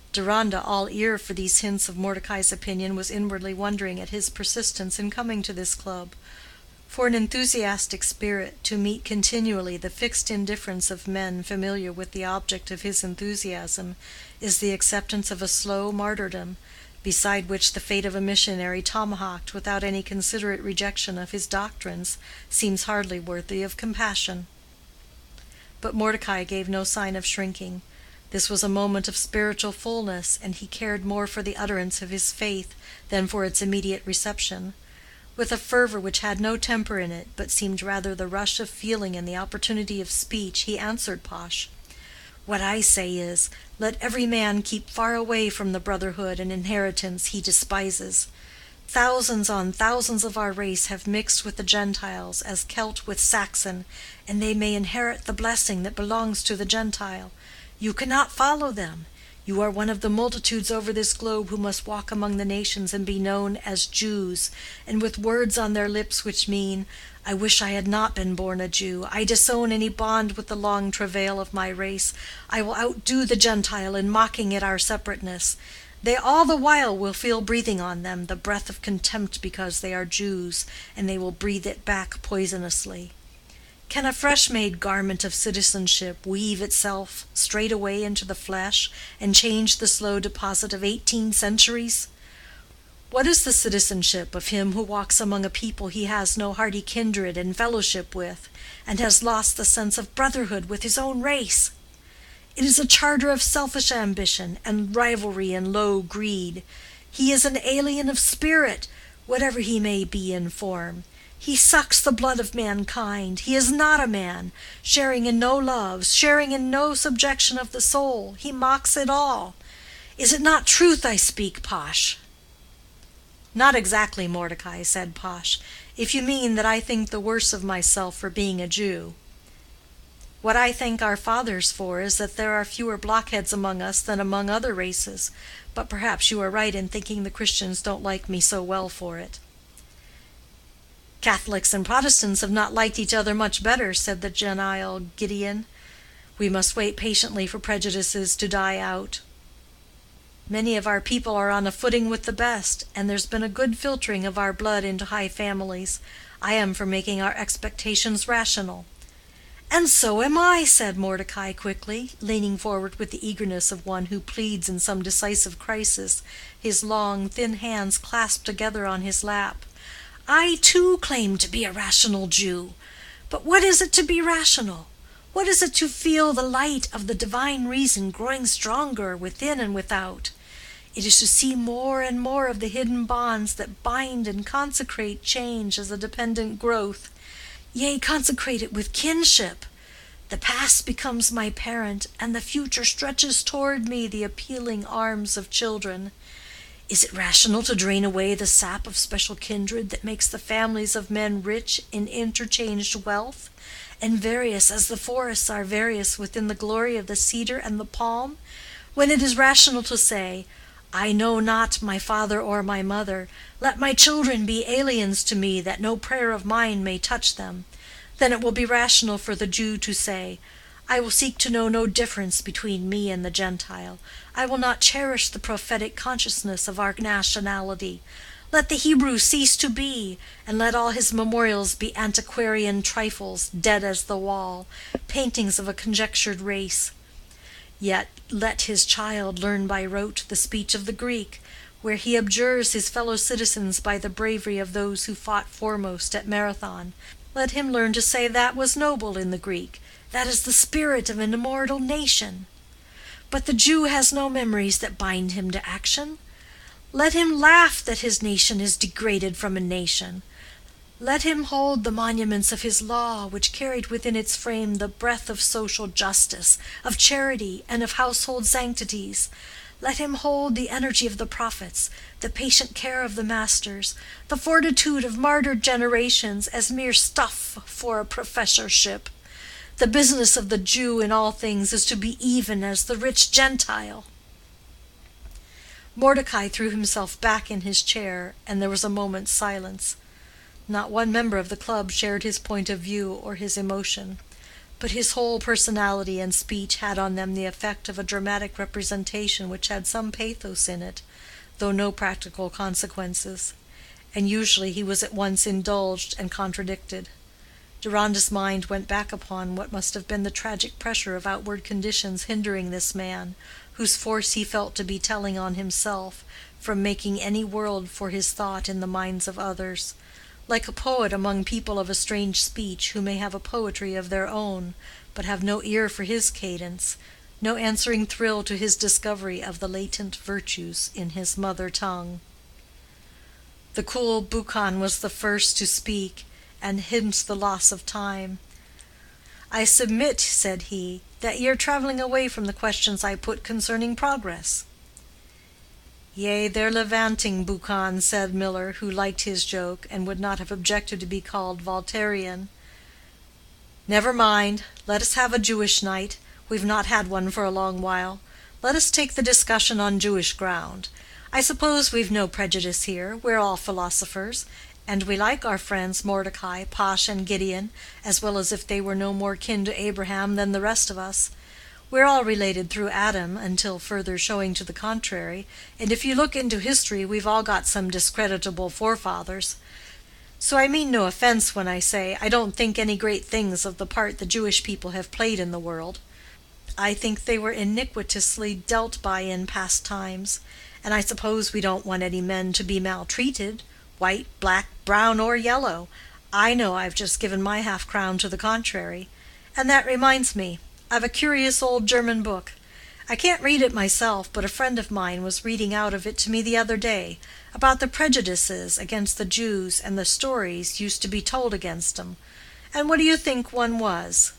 Deronda, all ear for these hints of Mordecai's opinion, was inwardly wondering at his persistence in coming to this club. For an enthusiastic spirit to meet continually the fixed indifference of men familiar with the object of his enthusiasm is the acceptance of a slow martyrdom, beside which the fate of a missionary tomahawked without any considerate rejection of his doctrines seems hardly worthy of compassion. But Mordecai gave no sign of shrinking. This was a moment of spiritual fullness, and he cared more for the utterance of his faith than for its immediate reception. With a fervor which had no temper in it, but seemed rather the rush of feeling and the opportunity of speech, he answered Pash, "What I say is, let every man keep far away from the brotherhood and inheritance he despises. Thousands on thousands of our race have mixed with the Gentiles as Celt with Saxon, and they may inherit the blessing that belongs to the Gentile. You cannot follow them. You are one of the multitudes over this globe who must walk among the nations and be known as Jews, and with words on their lips which mean, 'I wish I had not been born a Jew. I disown any bond with the long travail of my race. I will outdo the Gentile in mocking at our separateness.' They all the while will feel breathing on them the breath of contempt because they are Jews, and they will breathe it back poisonously. Can a fresh-made garment of citizenship weave itself straightway into the flesh and change the slow deposit of 18 centuries? What is the citizenship of him who walks among a people he has no hearty kindred and fellowship with, and has lost the sense of brotherhood with his own race? It is a charter of selfish ambition and rivalry and low greed. He is an alien of spirit, whatever he may be in form. He sucks the blood of mankind. He is not a man, sharing in no love, sharing in no subjection of the soul. He mocks it all. Is it not truth I speak, Pash?" "Not exactly, Mordecai," said Pash, "if you mean that I think the worse of myself for being a Jew. What I thank our fathers for is that there are fewer blockheads among us than among other races, but perhaps you are right in thinking the Christians don't like me so well for it." "Catholics and Protestants have not liked each other much better," said the genial Gideon. "We must wait patiently for prejudices to die out. Many of our people are on a footing with the best, and there's been a good filtering of our blood into high families. I am for making our expectations rational." "And so am I," said Mordecai quickly, leaning forward with the eagerness of one who pleads in some decisive crisis, his long, thin hands clasped together on his lap. "I too claim to be a rational Jew. But what is it to be rational? What is it to feel the light of the divine reason growing stronger within and without? It is to see more and more of the hidden bonds that bind and consecrate change as a dependent growth. Yea, consecrate it with kinship. The past becomes my parent, and the future stretches toward me the appealing arms of children. Is it rational to drain away the sap of special kindred that makes the families of men rich in interchanged wealth, and various as the forests are various within the glory of the cedar and the palm, when it is rational to say, 'I know not my father or my mother. Let my children be aliens to me, that no prayer of mine may touch them'? Then it will be rational for the Jew to say, 'I will seek to know no difference between me and the Gentile. I will not cherish the prophetic consciousness of our nationality. Let the Hebrew cease to be, and let all his memorials be antiquarian trifles, dead as the wall, paintings of a conjectured race.' Yet let his child learn by rote the speech of the Greek, where he abjures his fellow citizens by the bravery of those who fought foremost at Marathon. Let him learn to say that was noble in the Greek. That is the spirit of an immortal nation. But the Jew has no memories that bind him to action. Let him laugh that his nation is degraded from a nation. Let him hold the monuments of his law, which carried within its frame the breath of social justice, of charity, and of household sanctities. Let him hold the energy of the prophets, the patient care of the masters, the fortitude of martyred generations as mere stuff for a professorship. The business of the Jew in all things is to be even as the rich Gentile." Mordecai threw himself back in his chair, and there was a moment's silence. Not one member of the club shared his point of view or his emotion. but his whole personality and speech had on them the effect of a dramatic representation which had some pathos in it, though no practical consequences; and usually he was at once indulged and contradicted. Deronda's mind went back upon what must have been the tragic pressure of outward conditions hindering this man, whose force he felt to be telling on himself, from making any world for his thought in the minds of others, like a poet among people of a strange speech, who may have a poetry of their own, but have no ear for his cadence, no answering thrill to his discovery of the latent virtues in his mother tongue. The cool Buchan was the first to speak, and hymned the loss of time. "I submit," said he, "that ye are traveling away from the questions I put concerning progress." "Yea, they're levanting, Buchan," said Miller, who liked his joke, and would not have objected to be called Voltairian. "Never mind. Let us have a Jewish night. We've not had one for a long while. Let us take the discussion on Jewish ground. I suppose we've no prejudice here. We're all philosophers, and we like our friends Mordecai, Pash, and Gideon, as well as if they were no more kin to Abraham than the rest of us. We're all related through Adam, until further showing to the contrary, and if you look into history we've all got some discreditable forefathers. So I mean no offense when I say I don't think any great things of the part the Jewish people have played in the world. I think they were iniquitously dealt by in past times, and I suppose we don't want any men to be maltreated, white, black, brown, or yellow. I know I've just given my half-crown to the contrary. And that reminds me, I've a curious old German book. I can't read it myself, but a friend of mine was reading out of it to me the other day, about the prejudices against the Jews and the stories used to be told against 'em. And what do you think one was?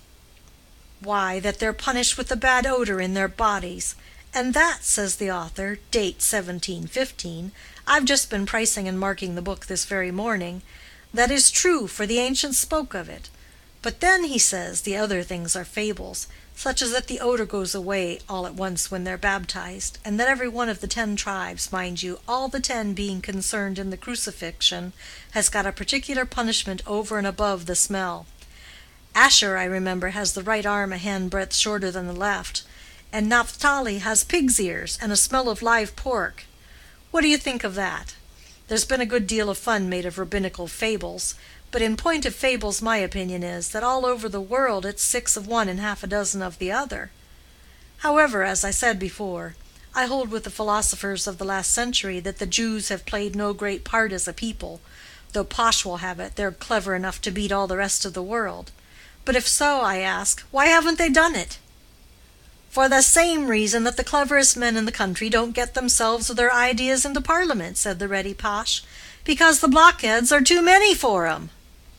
Why, that they're punished with a bad odor in their bodies. And that, says the author, date 1715, I've just been pricing and marking the book this very morning, that is true, for the ancients spoke of it. But then, he says, the other things are fables, such as that the odor goes away all at once when they're baptized, and that every one of the 10 tribes, mind you, all the 10 being concerned in the crucifixion, has got a particular punishment over and above the smell. Asher, I remember, has the right arm a handbreadth shorter than the left, and Naphtali has pig's ears and a smell of live pork. What do you think of that? There's been a good deal of fun made of rabbinical fables, but in point of fables my opinion is that all over the world it's 6 of one and half a dozen of the other. However, as I said before, I hold with the philosophers of the last century that the Jews have played no great part as a people, though Posh will have it they're clever enough to beat all the rest of the world. But if so, I ask, why haven't they done it? For the same reason that the cleverest men in the country don't get themselves or their ideas into Parliament, said the ready Posh, because the blockheads are too many for 'em.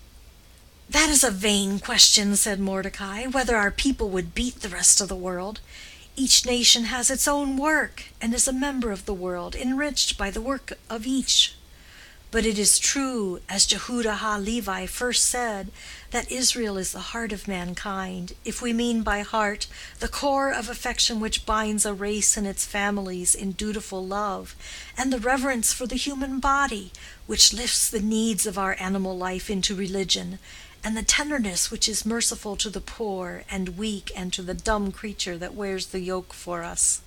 That is a vain question, said Mordecai, whether our people would beat the rest of the world. Each nation has its own work, and is a member of the world, enriched by the work of each. But it is true, as Jehuda ha-Levi first said, that Israel is the heart of mankind, if we mean by heart the core of affection which binds a race and its families in dutiful love, and the reverence for the human body, which lifts the needs of our animal life into religion, and the tenderness which is merciful to the poor and weak and to the dumb creature that wears the yoke for us.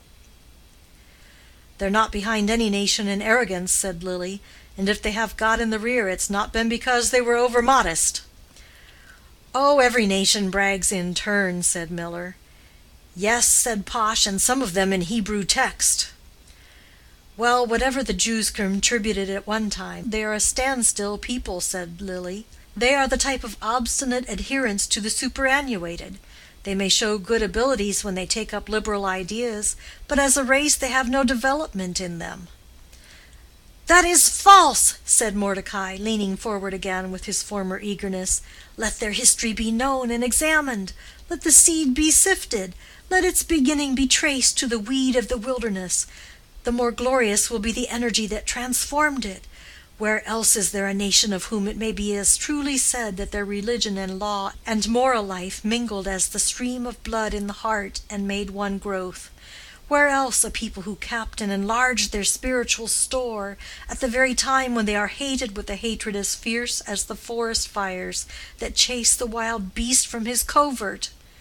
They're not behind any nation in arrogance, said Lily, and if they have got in the rear it's not been because they were over-modest. Oh, every nation brags in turn, said Miller. Yes, said Posh, and some of them in Hebrew text. Well, whatever the Jews contributed at one time, they are a standstill people, said Lily. They are the type of obstinate adherence to the superannuated. They may show good abilities when they take up liberal ideas, but as a race they have no development in them. That is false, said Mordecai, leaning forward again with his former eagerness. Let their history be known and examined. Let the seed be sifted. Let its beginning be traced to the weed of the wilderness. The more glorious will be the energy that transformed it. Where else is there a nation of whom it may be as truly said that their religion and law and moral life mingled as the stream of blood in the heart and made one growth? Where else a people who kept and enlarged their spiritual store at the very time when they are hated with a hatred as fierce as the forest fires that chase the wild beast from his covert?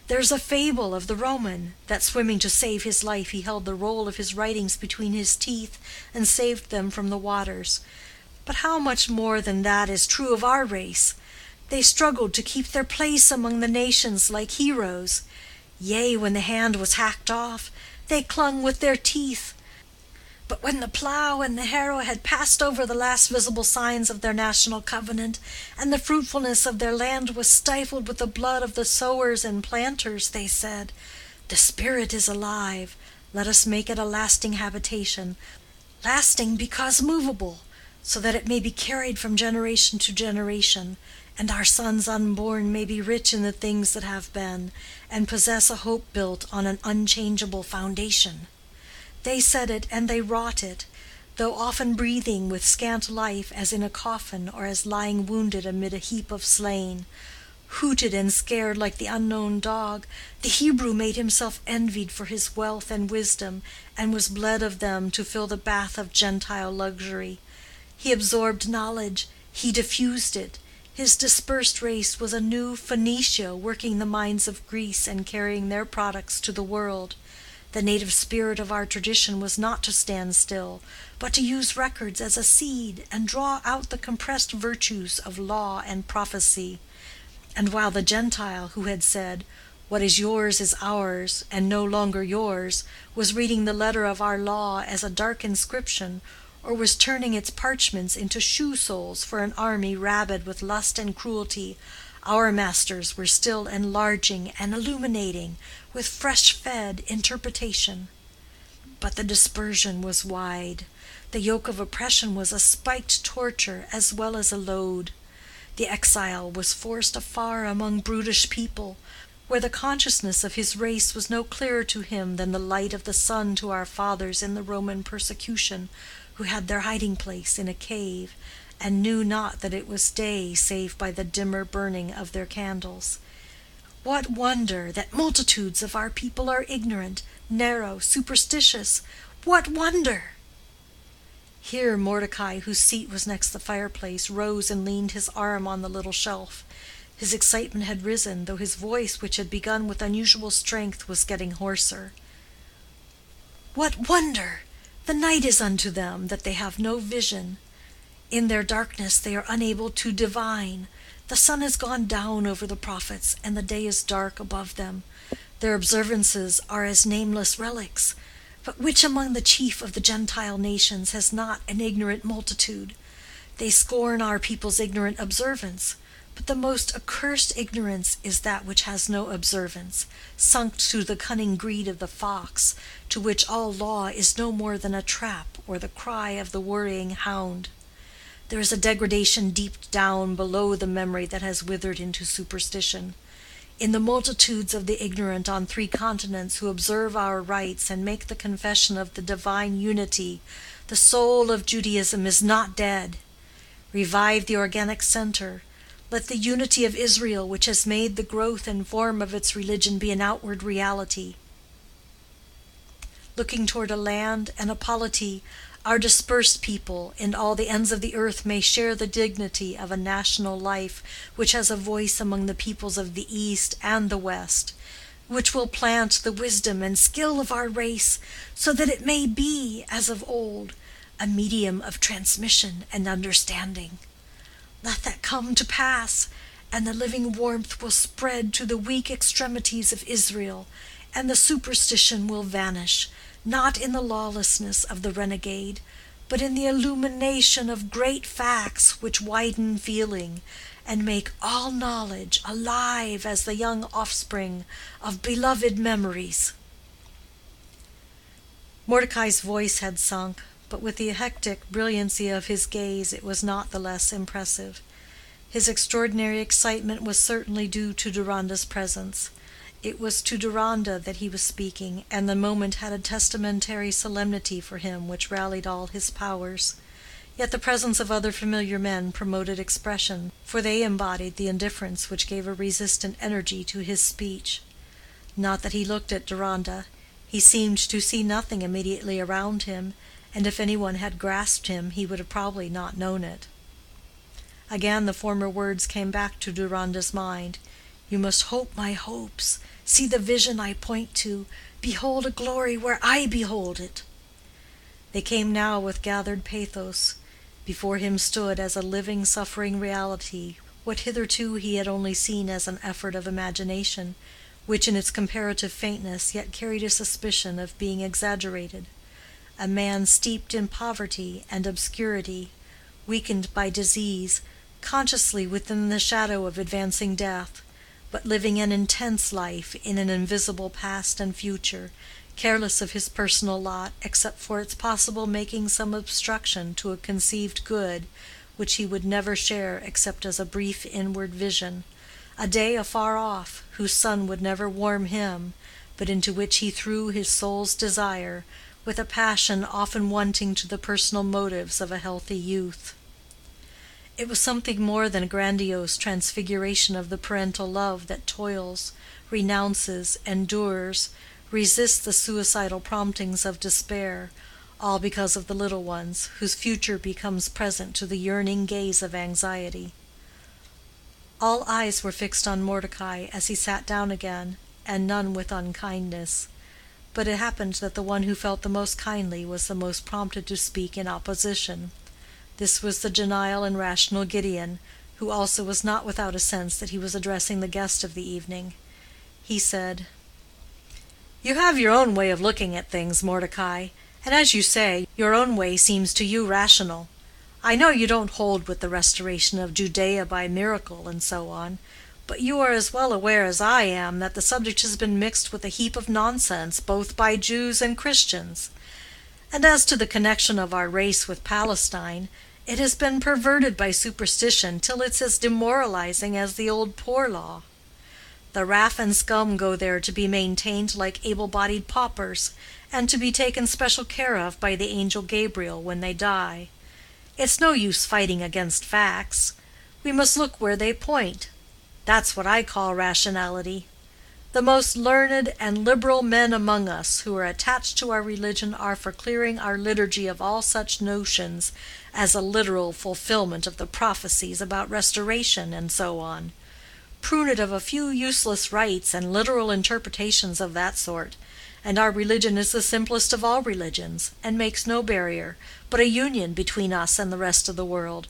There's a fable of the Roman, that swimming to save his life he held the roll of his writings between his teeth and saved them from the waters. But how much more than that is true of our race? They struggled to keep their place among the nations like heroes. Yea, when the hand was hacked off, they clung with their teeth. But when the plough and the harrow had passed over the last visible signs of their national covenant, and the fruitfulness of their land was stifled with the blood of the sowers and planters, they said, "The Spirit is alive. Let us make it a lasting habitation, lasting because movable, so that it may be carried from generation to generation, and our sons unborn may be rich in the things that have been, and possess a hope built on an unchangeable foundation." They said it and they wrought it, though often breathing with scant life as in a coffin or as lying wounded amid a heap of slain. Hooted and scared like the unknown dog, the Hebrew made himself envied for his wealth and wisdom, and was bled of them to fill the bath of Gentile luxury. He absorbed knowledge, he diffused it. His dispersed race was a new Phoenicia working the mines of Greece and carrying their products to the world. The native spirit of our tradition was not to stand still, but to use records as a seed and draw out the compressed virtues of law and prophecy. And while the Gentile who had said, "What is yours is ours, and no longer yours," was reading the letter of our law as a dark inscription, or was turning its parchments into shoe soles for an army rabid with lust and cruelty, our masters were still enlarging and illuminating with fresh-fed interpretation. But the dispersion was wide. The yoke of oppression was a spiked torture as well as a load. The exile was forced afar among brutish people, where the consciousness of his race was no clearer to him than the light of the sun to our fathers in the Roman persecution, who had their hiding-place in a cave, and knew not that it was day save by the dimmer burning of their candles. What wonder that multitudes of our people are ignorant, narrow, superstitious? What wonder? Here Mordecai, whose seat was next the fireplace, rose and leaned his arm on the little shelf. His excitement had risen, though his voice, which had begun with unusual strength, was getting hoarser. What wonder? The night is unto them, that they have no vision. In their darkness they are unable to divine. The sun has gone down over the prophets, and the day is dark above them. Their observances are as nameless relics. But which among the chief of the Gentile nations has not an ignorant multitude? They scorn our people's ignorant observance. But the most accursed ignorance is that which has no observance, sunk to the cunning greed of the fox, to which all law is no more than a trap or the cry of the worrying hound. There is a degradation deep down below the memory that has withered into superstition. In the multitudes of the ignorant on 3 continents who observe our rites and make the confession of the divine unity, the soul of Judaism is not dead. Revive the organic center. Let the unity of Israel, which has made the growth and form of its religion, be an outward reality. Looking toward a land and a polity, our dispersed people in all the ends of the earth may share the dignity of a national life which has a voice among the peoples of the East and the West, which will plant the wisdom and skill of our race, so that it may be, as of old, a medium of transmission and understanding. Let that come to pass, and the living warmth will spread to the weak extremities of Israel, and the superstition will vanish, not in the lawlessness of the renegade, but in the illumination of great facts which widen feeling, and make all knowledge alive as the young offspring of beloved memories. Mordecai's voice had sunk, but with the hectic brilliancy of his gaze it was not the less impressive. His extraordinary excitement was certainly due to Deronda's presence. It was to Deronda that he was speaking, and the moment had a testamentary solemnity for him which rallied all his powers. Yet the presence of other familiar men promoted expression, for they embodied the indifference which gave a resistant energy to his speech. Not that he looked at Deronda. He seemed to see nothing immediately around him, and if any one had grasped him he would have probably not known it. Again the former words came back to Deronda's mind. "You must hope my hopes. See the vision I point to. Behold a glory where I behold it." They came now with gathered pathos. Before him stood as a living suffering reality what hitherto he had only seen as an effort of imagination, which in its comparative faintness yet carried a suspicion of being exaggerated. A man steeped in poverty and obscurity, weakened by disease, consciously within the shadow of advancing death, but living an intense life in an invisible past and future, careless of his personal lot except for its possible making some obstruction to a conceived good which he would never share except as a brief inward vision, a day afar off, whose sun would never warm him, but into which he threw his soul's desire, with a passion often wanting to the personal motives of a healthy youth. It was something more than a grandiose transfiguration of the parental love that toils, renounces, endures, resists the suicidal promptings of despair, all because of the little ones, whose future becomes present to the yearning gaze of anxiety. All eyes were fixed on Mordecai as he sat down again, and none with unkindness. But it happened that the one who felt the most kindly was the most prompted to speak in opposition. This was the genial and rational Gideon, who also was not without a sense that he was addressing the guest of the evening. He said, "You have your own way of looking at things, Mordecai, and as you say, your own way seems to you rational. I know you don't hold with the restoration of Judea by miracle and so on, but you are as well aware as I am that the subject has been mixed with a heap of nonsense both by Jews and Christians. And as to the connection of our race with Palestine, it has been perverted by superstition till it's as demoralizing as the old poor law. The raff and scum go there to be maintained like able-bodied paupers, and to be taken special care of by the angel Gabriel when they die. It's no use fighting against facts. We must look where they point. That's what I call rationality. The most learned and liberal men among us who are attached to our religion are for clearing our liturgy of all such notions as a literal fulfillment of the prophecies about restoration and so on. Prune it of a few useless rites and literal interpretations of that sort, and our religion is the simplest of all religions, and makes no barrier, but a union between us and the rest of the world."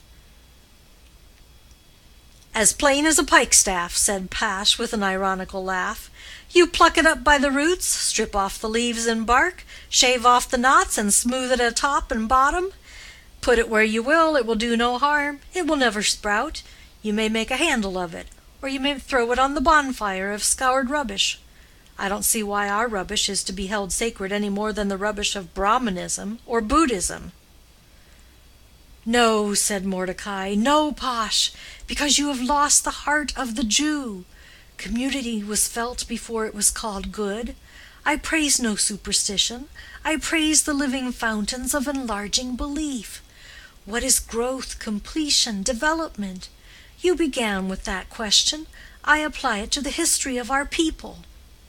"As plain as a pikestaff," said Pash, with an ironical laugh. "You pluck it up by the roots, strip off the leaves and bark, shave off the knots, and smooth it at top and bottom. Put it where you will, it will do no harm. It will never sprout. You may make a handle of it, or you may throw it on the bonfire of scoured rubbish. I don't see why our rubbish is to be held sacred any more than the rubbish of Brahmanism or Buddhism." "No," said Mordecai, "no, Pash, because you have lost the heart of the Jew. Community was felt before it was called good. I praise no superstition. I praise the living fountains of enlarging belief. What is growth, completion, development? You began with that question. I apply it to the history of our people.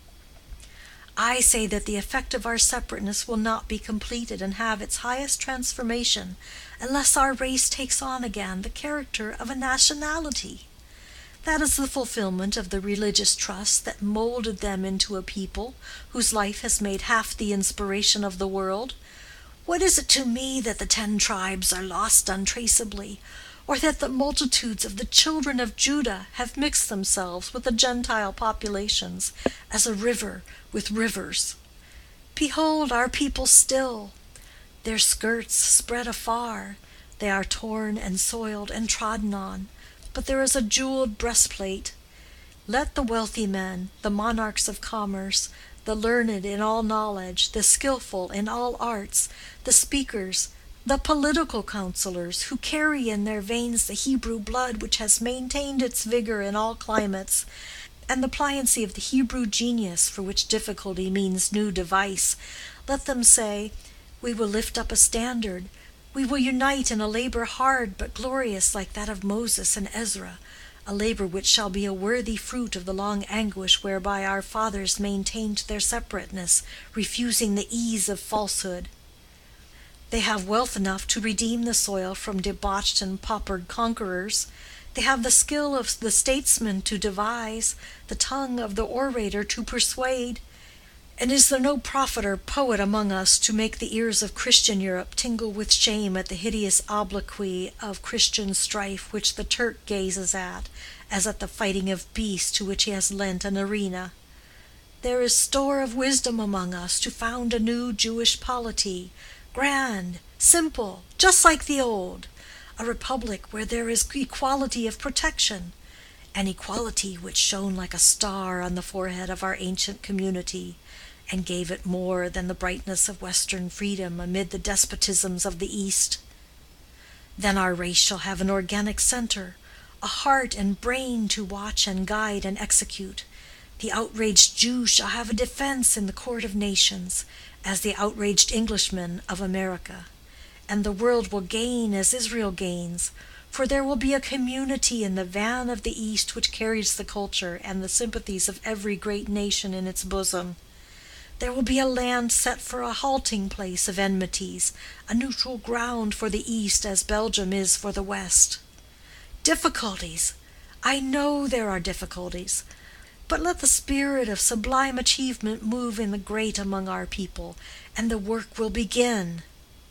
I say that the effect of our separateness will not be completed and have its highest transformation unless our race takes on again the character of a nationality. That is the fulfillment of the religious trust that molded them into a people whose life has made half the inspiration of the world. What is it to me that the 10 tribes are lost untraceably, or that the multitudes of the children of Judah have mixed themselves with the Gentile populations as a river with rivers? Behold our people still. Their skirts spread afar. They are torn and soiled and trodden on, but there is a jeweled breastplate. Let the wealthy men, the monarchs of commerce, the learned in all knowledge, the skillful in all arts, the speakers, the political counselors, who carry in their veins the Hebrew blood which has maintained its vigor in all climates, and the pliancy of the Hebrew genius for which difficulty means new device, let them say, we will lift up a standard, we will unite in a labor hard but glorious like that of Moses and Ezra, a labor which shall be a worthy fruit of the long anguish whereby our fathers maintained their separateness, refusing the ease of falsehood. They have wealth enough to redeem the soil from debauched and paupered conquerors. They have the skill of the statesman to devise, the tongue of the orator to persuade. And is there no prophet or poet among us to make the ears of Christian Europe tingle with shame at the hideous obloquy of Christian strife which the Turk gazes at, as at the fighting of beasts to which he has lent an arena? There is store of wisdom among us to found a new Jewish polity, grand, simple, just like the old, a republic where there is equality of protection, an equality which shone like a star on the forehead of our ancient community, and gave it more than the brightness of Western freedom amid the despotisms of the East. Then our race shall have an organic center, a heart and brain to watch and guide and execute. The outraged Jew shall have a defense in the court of nations, as the outraged Englishman of America. And the world will gain as Israel gains, for there will be a community in the van of the East which carries the culture and the sympathies of every great nation in its bosom. There will be a land set for a halting place of enmities, a neutral ground for the East as Belgium is for the West. Difficulties! I know there are difficulties. But let the spirit of sublime achievement move in the great among our people, and the work will begin.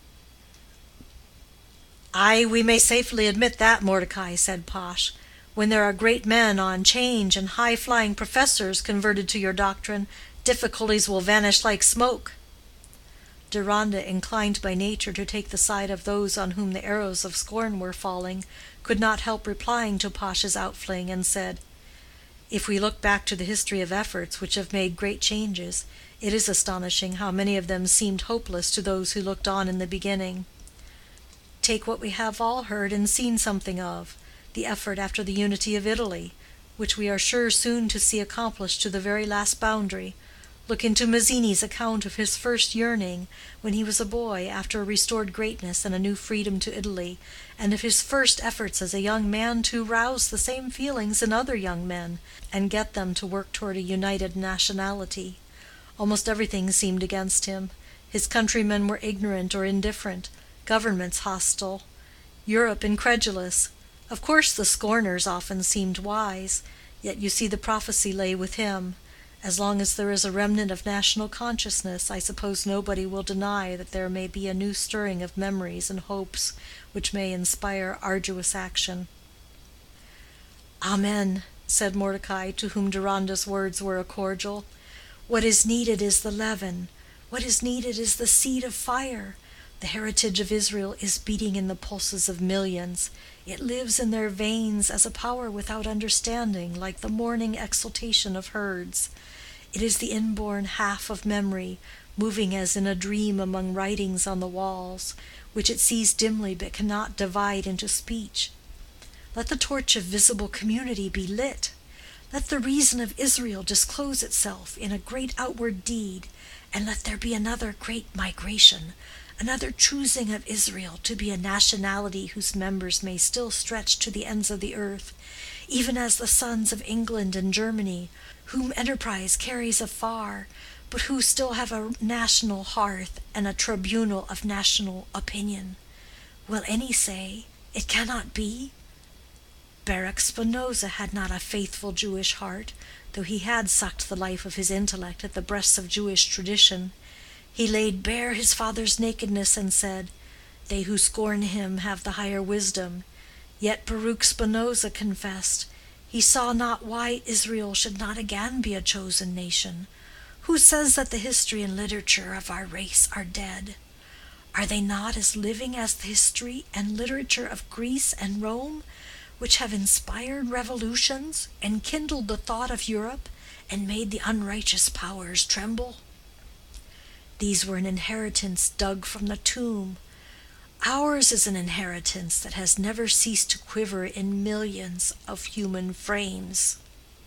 "Aye, we may safely admit that, Mordecai," said Pash. "When there are great men on 'change and high-flying professors converted to your doctrine, difficulties will vanish like smoke." Deronda, inclined by nature to take the side of those on whom the arrows of scorn were falling, could not help replying to Pash's outfling, and said, "If we look back to the history of efforts which have made great changes, it is astonishing how many of them seemed hopeless to those who looked on in the beginning. Take what we have all heard and seen something of, the effort after the unity of Italy, which we are sure soon to see accomplished to the very last boundary. Look into Mazzini's account of his first yearning, when he was a boy, after a restored greatness and a new freedom to Italy, and of his first efforts as a young man to rouse the same feelings in other young men, and get them to work toward a united nationality. Almost everything seemed against him. His countrymen were ignorant or indifferent, governments hostile, Europe incredulous. Of course the scorners often seemed wise, yet you see the prophecy lay with him. As long as there is a remnant of national consciousness, I suppose nobody will deny that there may be a new stirring of memories and hopes which may inspire arduous action." "Amen," said Mordecai, to whom Deronda's words were a cordial. "What is needed is the leaven. What is needed is the seed of fire. The heritage of Israel is beating in the pulses of millions. It lives in their veins as a power without understanding, like the morning exultation of herds. It is the inborn half of memory, moving as in a dream among writings on the walls, which it sees dimly but cannot divide into speech. Let the torch of visible community be lit. Let the reason of Israel disclose itself in a great outward deed, and let there be another great migration, another choosing of Israel to be a nationality whose members may still stretch to the ends of the earth, even as the sons of England and Germany, whom enterprise carries afar, but who still have a national hearth and a tribunal of national opinion. Will any say, it cannot be? Baruch Spinoza had not a faithful Jewish heart, though he had sucked the life of his intellect at the breasts of Jewish tradition. He laid bare his father's nakedness and said, 'They who scorn him have the higher wisdom.' Yet Baruch Spinoza confessed, he saw not why Israel should not again be a chosen nation. Who says that the history and literature of our race are dead? Are they not as living as the history and literature of Greece and Rome, which have inspired revolutions, and kindled the thought of Europe, and made the unrighteous powers tremble? These were an inheritance dug from the tomb. Ours is an inheritance that has never ceased to quiver in millions of human frames."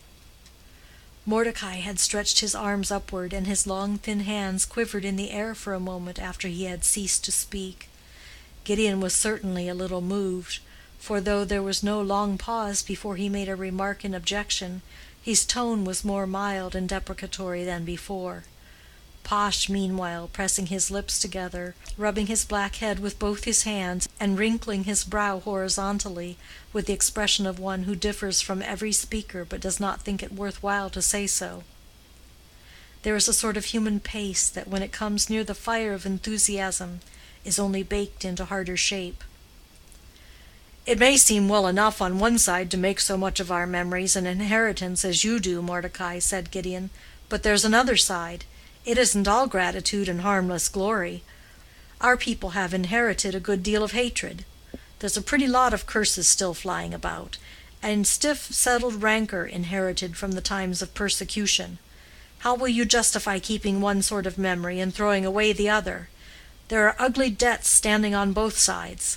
Mordecai had stretched his arms upward, and his long thin hands quivered in the air for a moment after he had ceased to speak. Gideon was certainly a little moved, for though there was no long pause before he made a remark in objection, his tone was more mild and deprecatory than before. Pash, meanwhile, pressing his lips together, rubbing his black head with both his hands, and wrinkling his brow horizontally, with the expression of one who differs from every speaker but does not think it worth while to say so. There is a sort of human pace that, when it comes near the fire of enthusiasm, is only baked into harder shape. "It may seem well enough on one side to make so much of our memories an inheritance as you do, Mordecai," said Gideon, "but there's another side. It isn't all gratitude and harmless glory. Our people have inherited a good deal of hatred. There's a pretty lot of curses still flying about, and stiff settled rancor inherited from the times of persecution. How will you justify keeping one sort of memory and throwing away the other? There are ugly debts standing on both sides."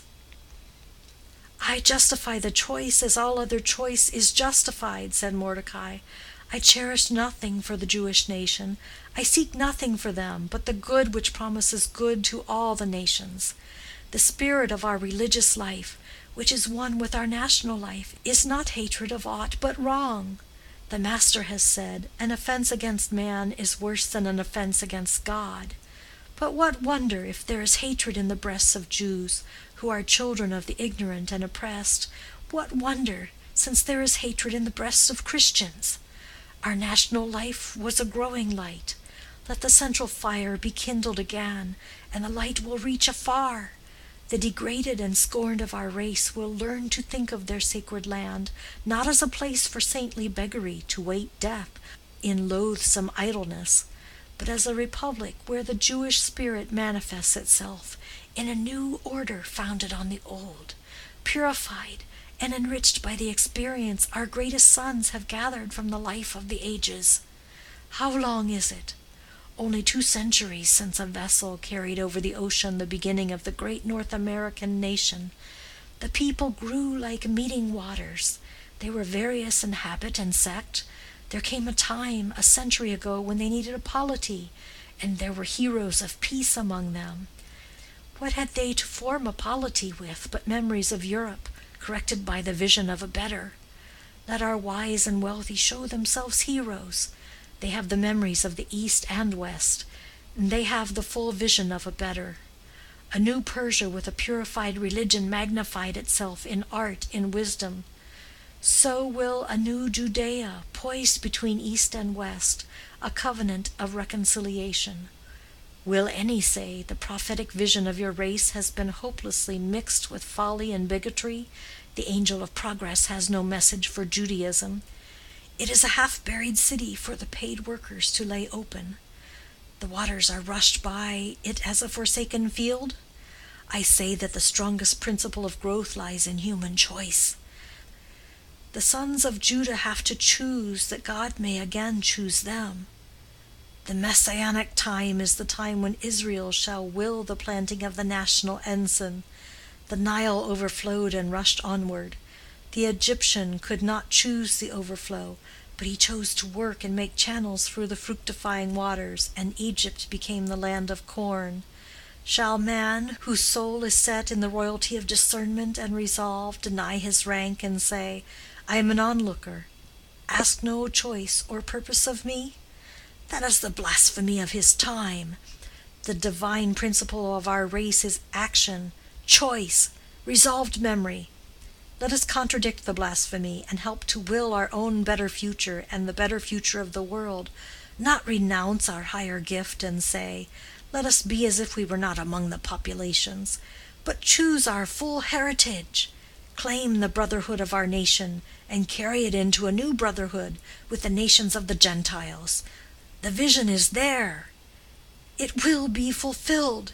"I justify the choice as all other choice is justified," said Mordecai. "I cherish nothing for the Jewish nation. I seek nothing for them but the good which promises good to all the nations. The spirit of our religious life, which is one with our national life, is not hatred of aught but wrong. The Master has said, an offense against man is worse than an offense against God. But what wonder if there is hatred in the breasts of Jews, who are children of the ignorant and oppressed? What wonder, since there is hatred in the breasts of Christians? Our national life was a growing light. Let the central fire be kindled again, and the light will reach afar. The degraded and scorned of our race will learn to think of their sacred land, not as a place for saintly beggary to wait death in loathsome idleness, but as a republic where the Jewish spirit manifests itself in a new order founded on the old, purified and enriched by the experience our greatest sons have gathered from the life of the ages. How long is it? Only 2 centuries since a vessel carried over the ocean the beginning of the great North American nation. The people grew like meeting waters. They were various in habit and sect. There came a time, a century ago, when they needed a polity, and there were heroes of peace among them. What had they to form a polity with but memories of Europe, corrected by the vision of a better? Let our wise and wealthy show themselves heroes. They have the memories of the East and West, and they have the full vision of a better. A new Persia with a purified religion magnified itself in art, in wisdom. So will a new Judea, poised between East and West, a covenant of reconciliation. Will any say the prophetic vision of your race has been hopelessly mixed with folly and bigotry? The angel of progress has no message for Judaism. It is a half-buried city for the paid workers to lay open. The waters are rushed by it as a forsaken field. I say that the strongest principle of growth lies in human choice. The sons of Judah have to choose that God may again choose them. The Messianic time is the time when Israel shall will the planting of the national ensign. The Nile overflowed and rushed onward. The Egyptian could not choose the overflow, but he chose to work and make channels through the fructifying waters, and Egypt became the land of corn. Shall man, whose soul is set in the royalty of discernment and resolve, deny his rank and say, "I am an onlooker, ask no choice or purpose of me"? That is the blasphemy of his time. The divine principle of our race is action, choice, resolved memory. Let us contradict the blasphemy, and help to will our own better future and the better future of the world, not renounce our higher gift and say, "Let us be as if we were not among the populations," but choose our full heritage, claim the brotherhood of our nation, and carry it into a new brotherhood with the nations of the Gentiles. The vision is there. It will be fulfilled.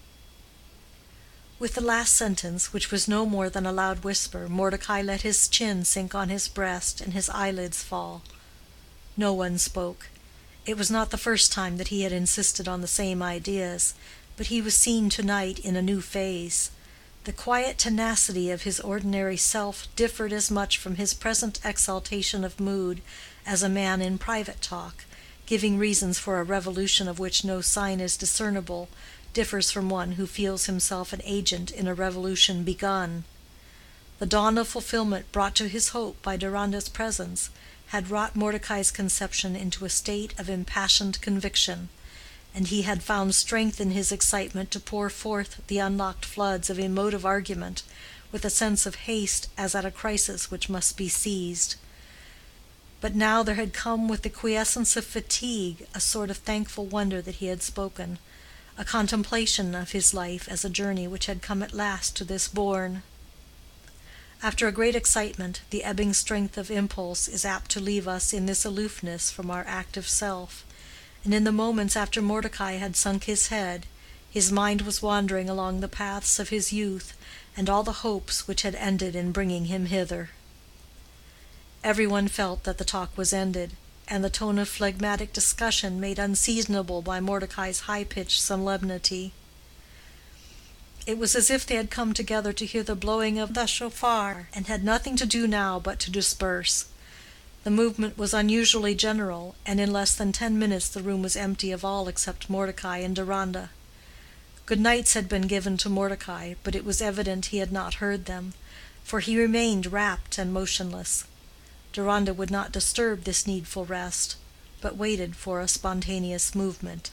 With the last sentence, which was no more than a loud whisper, Mordecai let his chin sink on his breast and his eyelids fall. No one spoke. It was not the first time that he had insisted on the same ideas, but he was seen to-night in a new phase. The quiet tenacity of his ordinary self differed as much from his present exaltation of mood as a man in private talk, giving reasons for a revolution of which no sign is discernible, differs from one who feels himself an agent in a revolution begun. The dawn of fulfillment brought to his hope by Deronda's presence had wrought Mordecai's conception into a state of impassioned conviction, and he had found strength in his excitement to pour forth the unlocked floods of emotive argument with a sense of haste as at a crisis which must be seized. But now there had come with the quiescence of fatigue a sort of thankful wonder that he had spoken, a contemplation of his life as a journey which had come at last to this bourne. After a great excitement, the ebbing strength of impulse is apt to leave us in this aloofness from our active self, and in the moments after Mordecai had sunk his head, his mind was wandering along the paths of his youth and all the hopes which had ended in bringing him hither. Every one felt that the talk was ended, and the tone of phlegmatic discussion made unseasonable by Mordecai's high-pitched solemnity. It was as if they had come together to hear the blowing of the shofar, and had nothing to do now but to disperse. The movement was unusually general, and in less than 10 minutes the room was empty of all except Mordecai and Deronda. Good nights had been given to Mordecai, but it was evident he had not heard them, for he remained rapt and motionless. Deronda would not disturb this needful rest, but waited for a spontaneous movement.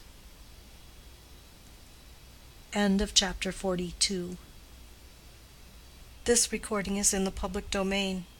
End of chapter 42. This recording is in the public domain.